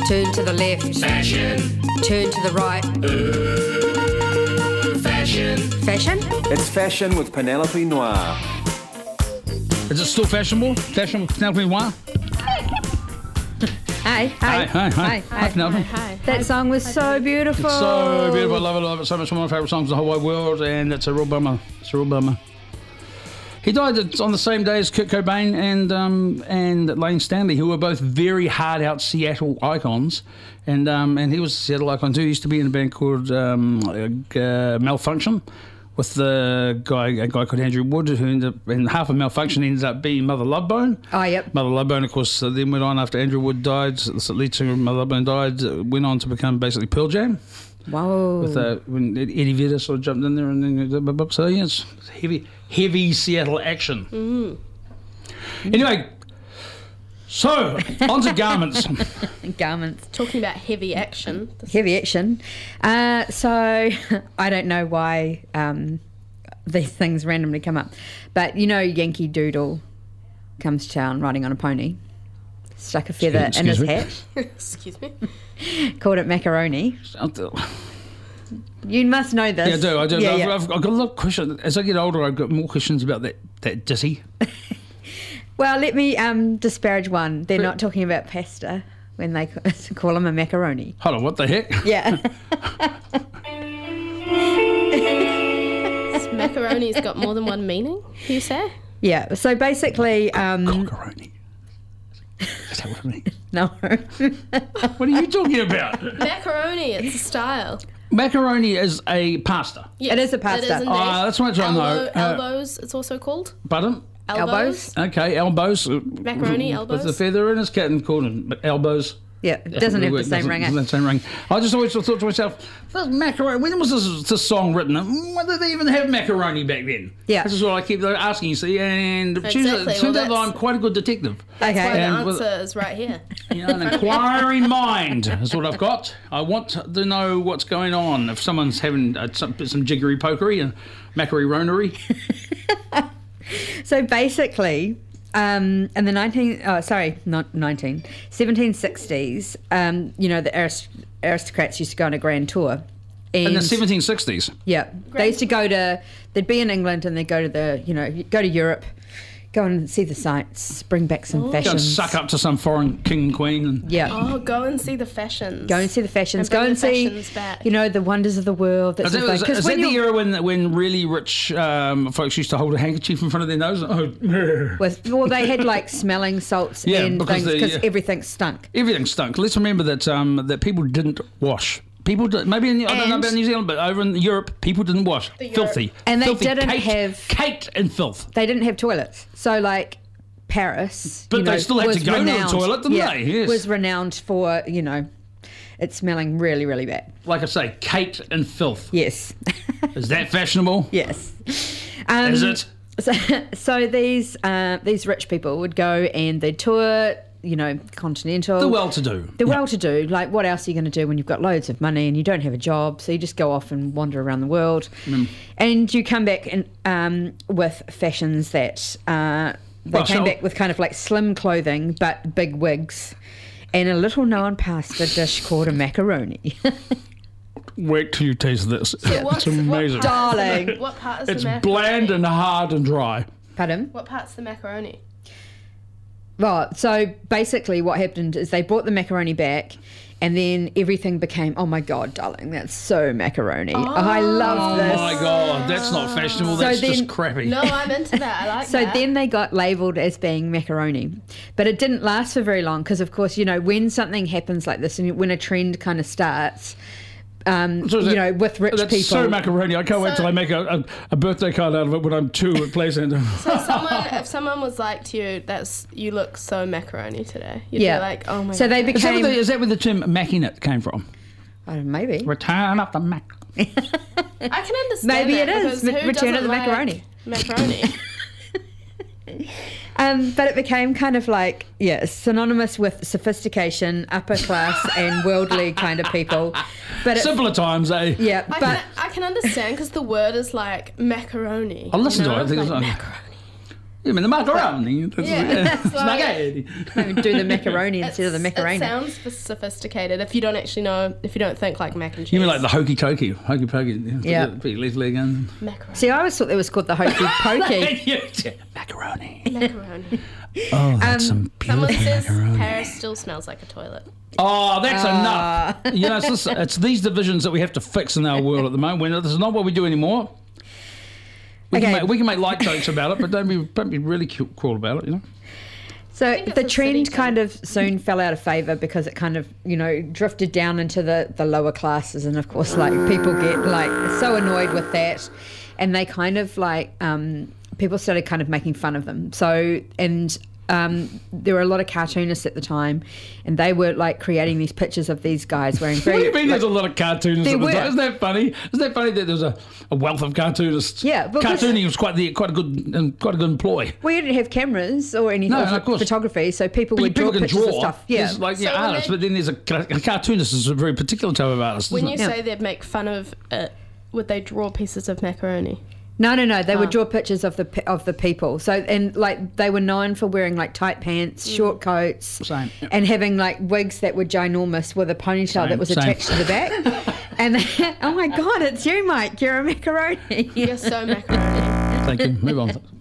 Turn to the left. Fashion. Turn to the right. Fashion. Fashion? It's Fashion with Penelope Noir. Is it still fashionable? Fashion with Penelope Noir? Hi. Hi, Penelope. Hi. That song was so beautiful. It's so beautiful. I love it so much. One of my favourite songs in the whole wide world, and it's a real bummer. He died on the same day as Kurt Cobain and Lane Stanley, who were both very hard out Seattle icons, and he was a Seattle icon too. He used to be in a band called Malfunction with a guy called Andrew Wood, who ended up, and half of Malfunction ended up being Mother Love Bone. Oh, yep. Mother Love Bone, of course, then went on after Andrew Wood died. The lead singer of Mother Love Bone died. Went on to become basically Pearl Jam. Whoa. With when Eddie Vedder sort of jumped in there, and then so yeah, it's heavy Seattle action. Anyway, so on to garments. Garments. Talking about heavy action. Heavy action. So I don't know why these things randomly come up, but you know Yankee Doodle comes to town riding on a pony, stuck a feather in his hat, Excuse me. called it macaroni. You must know this. Yeah, I do. Yeah, I've got a lot of questions. As I get older, I've got more questions about that ditty. Well, let me disparage one. They're not talking about pasta when they call them a macaroni. Hold on, what the heck? Yeah. This macaroni's got more than one meaning, you say? Yeah. So basically, Cockeroni. Is that what I mean? no. What are you talking about? Macaroni, it's a style. Macaroni is a pasta. Yes, It is a pasta. It is indeed. That's what I know. Elbows, it's also called. Pardon? Elbows. Okay, elbows. Macaroni elbows. With the feather in his cat and called them elbows. Yeah. It doesn't have the same ring. The same ring. I just always thought to myself, "This macaroni. When was this song written? Why did they even have macaroni back then?" Yeah. This is what I keep asking. You see, and it Exactly. turns out that Well, I'm quite a good detective. Okay. Why the And with- answer is right here. You know, an inquiring mind is what I've got. I want to know what's going on. If someone's having some jiggery pokery and macaroni. So basically, in the 1760s, you know, the aristocrats used to go on a grand tour. And In the 1760s. yeah, they used to they'd be in England and they'd go to Europe, go and see the sights, bring back some Go and fashions. suck up to some foreign king and queen. And Yeah. Oh, go and see the fashions. Go and see the fashions. And bring Go and the see, fashions back. you know, the wonders of the world. That Is sort of thing. that 'Cause the when you're- era when really rich folks used to hold a handkerchief in front of their nose? Oh, well, they had like smelling salts Yeah, and because things because yeah. everything stunk. everything stunk. Let's remember that that people didn't wash. People did, maybe I don't know And- about New Zealand, but over in Europe, people didn't wash. Filthy. And they Filthy, didn't caked in filth. They didn't have toilets. So like Paris, But you they know, still had was to go to the renowned- toilet, didn't yeah, they? Yes. was renowned for, you know, it smelling really, really bad. Like I say, caked in filth. Yes. Is that fashionable? Yes. Is it? So these rich people would go and they'd tour, you know, continental. The well-to-do. The well-to-do. Like, what else are you going to do when you've got loads of money and you don't have a job? So you just go off and wander around the world, and you come back and with fashions that they came back with kind of like slim clothing but big wigs, and a little-known pasta dish called a macaroni. Wait till you taste this. What's- It's amazing. Darling. What part is It's the macaroni? bland and hard and dry. Pardon? What part's the macaroni? Right, so basically what happened is they brought the macaroni back and then everything became, oh my God, darling, that's so macaroni. Oh, I love this. Oh my God, that's not fashionable. So That's then- just crappy. No, I'm into that. I like So that. then they got labelled as being macaroni. But it didn't last for very long because, of course, you know, when something happens like this and when a trend kind of starts, So you know, with rich that's people. so macaroni. I can't wait till I make a birthday card out of it when I'm 2 at Play Centre. So if someone was like to you, you look so macaroni today. You'd Yeah. be like, oh my So God. they Is that, became, is that where the term macking it came from? maybe. Return of the mac. I can understand Maybe that it is. because who Return doesn't of the like macaroni. Macaroni. But it became kind of like, synonymous with sophistication, upper class and worldly kind of people. But Simpler times, eh? yeah, but I can understand because the word is like macaroni. I'll listen you to know? it. I think Like it's- macaroni. You mean the macaroni? That's why- Spaghetti. Maybe do the macaroni instead of the macaroni. It sounds sophisticated if you don't actually know, if you don't think like mac and cheese. You mean like the hokey pokey? Hokey pokey. Yeah. Put your left leg in. macaroni. See, I always thought it was called the hokey pokey. Macaroni. Macaroni. Oh, that's some Someone beautiful says macaroni. Paris still smells like a toilet. Oh, that's enough. You know, it's these divisions that we have to fix in our world at the moment. This is not what we do anymore. We can make light jokes about it, but don't be really cruel about it, you know. So it's the a trend city kind of soon fell out of favour because it kind of, drifted down into the lower classes. And of course, like, people get like so annoyed with that. And they kind of like, people started kind of making fun of them. So, and there were a lot of cartoonists at the time, and they were like creating these pictures of these guys wearing very. What do you mean there's a lot of cartoonists at the were. time? Isn't that funny? Isn't that funny that there's a wealth of cartoonists? Yeah, because- cartooning was quite a good employ. We didn't have cameras or anything, No, of course. photography, so people would draw People can pictures draw. of stuff. Yeah. There's like So when artists, they- but then there's a cartoonist is a very particular type of artist. When Isn't you it? say they'd make fun of it, would they draw pieces of macaroni? No. They would draw pictures of the people. So, and like they were known for wearing like tight pants, short coats, Same. and having like wigs that were ginormous with a ponytail Same, that was same. attached to the back. And oh my God, it's you, Mike. You're a macaroni. You're so macaroni. Thank you. Move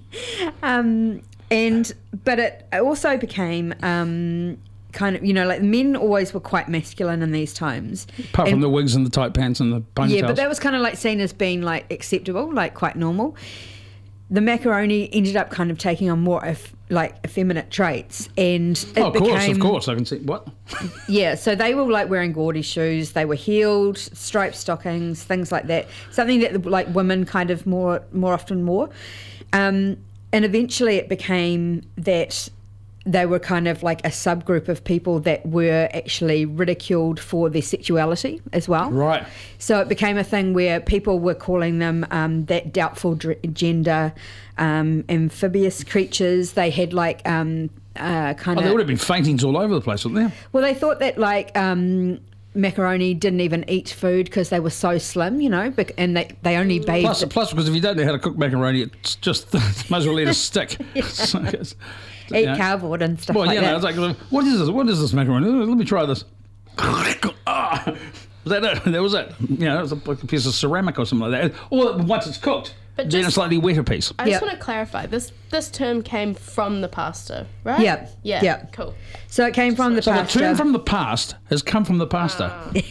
on. But it also became kind of, like men always were quite masculine in these times. Apart from And- the wigs and the tight pants and the ponytails. Yeah, but that was kind of like seen as being like acceptable, like quite normal. The macaroni ended up kind of taking on more effeminate traits, and it of became, course, I can see what. yeah. So they were like wearing gaudy shoes. They were heeled, striped stockings, things like that. Something that like women kind of more often wore. And eventually it became that they were kind of like a subgroup of people that were actually ridiculed for their sexuality as well. Right. So it became a thing where people were calling them that doubtful gender, amphibious creatures. They had like kind Oh, there would of. have been faintings all over the place, wouldn't there? Well, they thought that like macaroni didn't even eat food because they were so slim, and they only bathed. Plus, because if you don't know how to cook macaroni, it's just might as well eat a stick. So it's- Eat you know. cardboard and stuff Well, like yeah, that. no, it's like, what is this? What is this macaroni? Let me try this. Ah, was that it? That was it. It was like a piece of ceramic or something like that. Or once it's cooked, But then a just- slightly wetter piece. I just Yep. want to clarify, this term came from the pasta, right? Yep. Yeah. Yep. Cool. So it came from the So pasta. the term from the past has come from the pasta.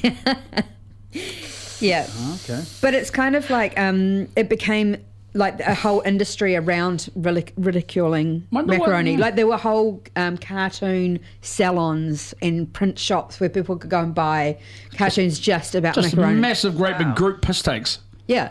Yeah. Okay. But it's kind of like it became like a whole industry around ridiculing Wonder what- macaroni. yeah. Like there were whole cartoon salons and print shops where people could go and buy cartoons just about Just macaroni. massive, great big group piss takes. Yeah.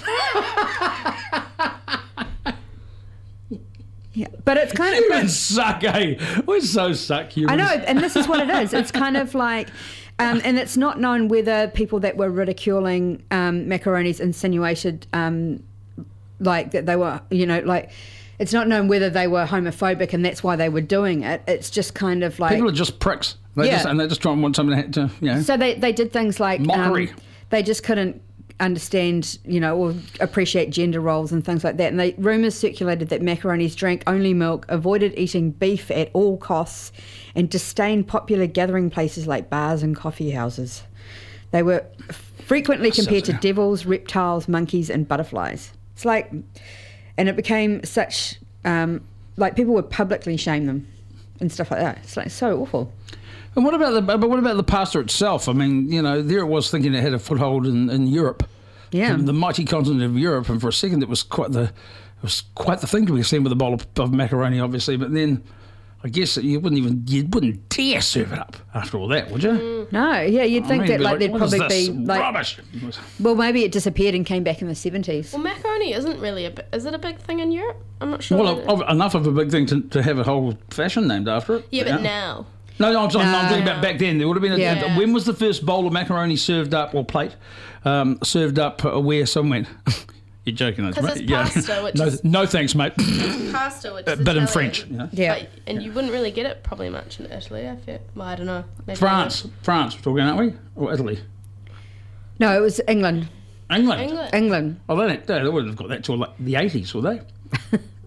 Yeah, but it's kind of. Humans suck, eh? We so suck, humans. I know, and this is what it is. It's kind of like, and it's not known whether people that were ridiculing macaronis insinuated, like that they were, like, it's not known whether they were homophobic and that's why they were doing it. It's just kind of like. People are just pricks. They Yeah. just, and they just try and want something to, So they did things like Mockery. They just couldn't understand, or appreciate gender roles and things like that. And rumours circulated that macaronis drank only milk, avoided eating beef at all costs, and disdained popular gathering places like bars and coffee houses. They were frequently compared to devils, reptiles, monkeys, and butterflies. It's like, and it became such, like people would publicly shame them and stuff like that. It's like so awful. And what about the pasta itself? I mean, there it was thinking it had a foothold in Europe, Yeah. the mighty continent of Europe, and for a second it was quite the thing to be seen with a bowl of macaroni, obviously. But then, I guess you wouldn't dare serve it up after all that, would you? No, yeah, you'd think that like there'd what is probably this? be like, Rubbish. well, maybe it disappeared and came back in the 70s. Well, macaroni isn't really is it a big thing in Europe? I'm not sure. Well, enough of a big thing to have a whole fashion named after it. yeah, but now. No, I'm talking about back then. There would have been Yeah. when was the first bowl of macaroni served up, or plate, served up where some went? You're joking, that's 'Cause right. it's pasta, which no, is- no thanks, mate. Pasta, which But is in Italian. French. Yeah. But, and you wouldn't really get it probably much in Italy, I feel. Well, I don't know. Maybe France, we're talking, aren't we? Or Italy? No, it was England. England. England. England. Oh, they wouldn't have got that till like the 80s, will they?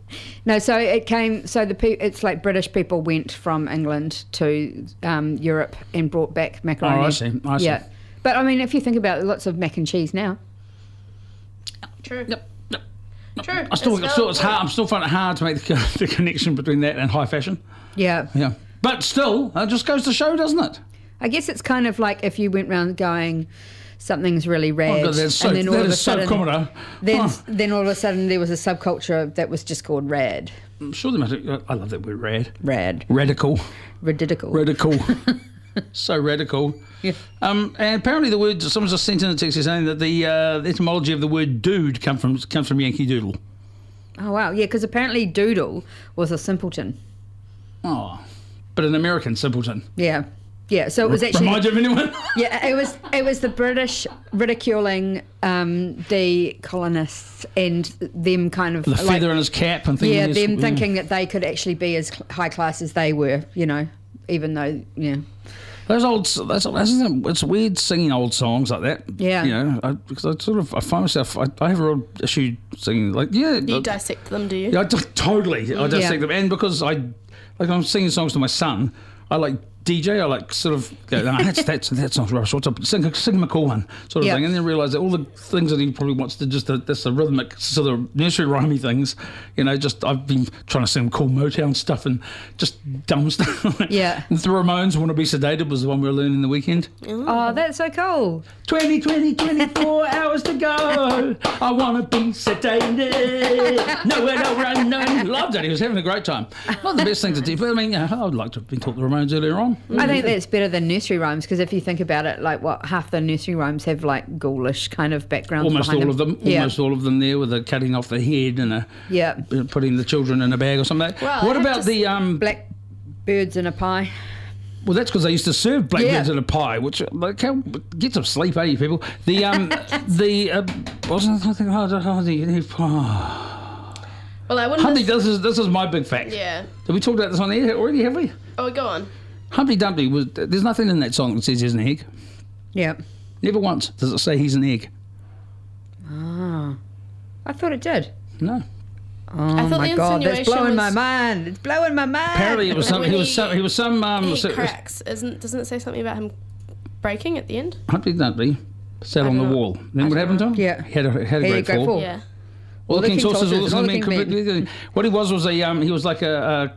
No, so it came. So it's like British people went from England to Europe and brought back macaroni. Oh, I see. Yeah, but I mean, if you think about it, lots of mac and cheese now. True. Yep. True. I'm still finding it hard to make the connection between that and high fashion. Yeah. Yeah. But still, it just goes to show, doesn't it? I guess it's kind of like if you went round going, something's really rad, God, that's so, and then all of a so sudden, common. then all of a sudden there was a subculture that was just called rad. I'm sure they must have, I love that word, rad. Rad. Radical. Ridical. Radical. So radical. Yeah. And apparently the word, someone just sent in a text saying that the etymology of the word dude comes from Yankee Doodle. Oh, wow. Yeah, because apparently doodle was a simpleton. Oh, but an American simpleton. Yeah. Yeah, so it was actually... Remind you of anyone? Yeah, it was the British ridiculing the colonists and them kind of... The feather in his cap and things. Yeah, them thinking that they could actually be as high class as they were, you know, even though, yeah. It's weird singing old songs like that. Yeah. You know, because I find myself, I have a real issue singing, like, yeah. You dissect them, do you? Yeah, totally. I dissect them. And because I'm singing songs to my son, I like DJ, I like sort of go, no, that song's rubbish. What's up? Sing him a cool one, sort of thing, and then realise that all the things that he probably wants to just that's the rhythmic sort of nursery rhymey things. You know, just I've been trying to sing cool Motown stuff and just dumb stuff. Yeah. And the Ramones, "Want to Be Sedated" was the one we were learning the weekend. Oh, that's so cool. 24 hours to go. I want to be sedated. Nowhere to run. No. Loved it. He was having a great time. Not the best thing to do, but I mean, I would like to have been taught the Ramones earlier on. I think that's better than nursery rhymes because if you think about it, like half the nursery rhymes have like ghoulish kind of backgrounds. Almost behind all of them. Yeah. Almost all of them there with the cutting off the head and putting the children in a bag or something. Well, what about the black birds in a pie? Well, that's because they used to serve blackbirds in a pie, which get some sleep, you people. The wasn't I think Well, I wouldn't. Humpty, this is my big fact. Yeah. Have we talked about this on the air already? Have we? Oh, go on. Humpty Dumpty was. There's nothing in that song that says he's an egg. Yeah. Never once does it say he's an egg. Oh, I thought it did. No. Oh my God, that's blowing my mind. It's blowing my mind. Apparently, it was some. He was some. He cracks. Doesn't it say something about him breaking at the end? Humpty Dumpty sat on the wall. Then what happened to him? Yeah. He had a great fall. Yeah. All the king's horses, all the King men. What he was he was like a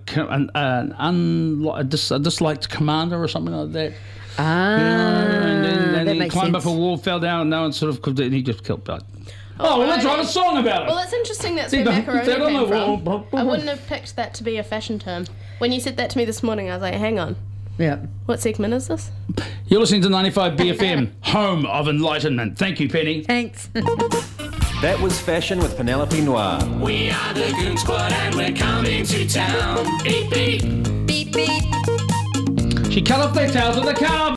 disliked commander or something like that. And then he climbed up a wall, fell down, and no one sort of could. And he just killed blood. Oh, well, let's write a song about it. Well, it's interesting that's where macaroni came from. I wouldn't have picked that to be a fashion term. When you said that to me this morning, I was like, hang on. Yeah. What segment is this? You're listening to 95 BFM, home of enlightenment. Thank you, Penny. Thanks. That was Fashion with Penelope Noir. We are the Goon Squad and we're coming to town. Beep, beep. Beep, beep. She cut off their tails with a car.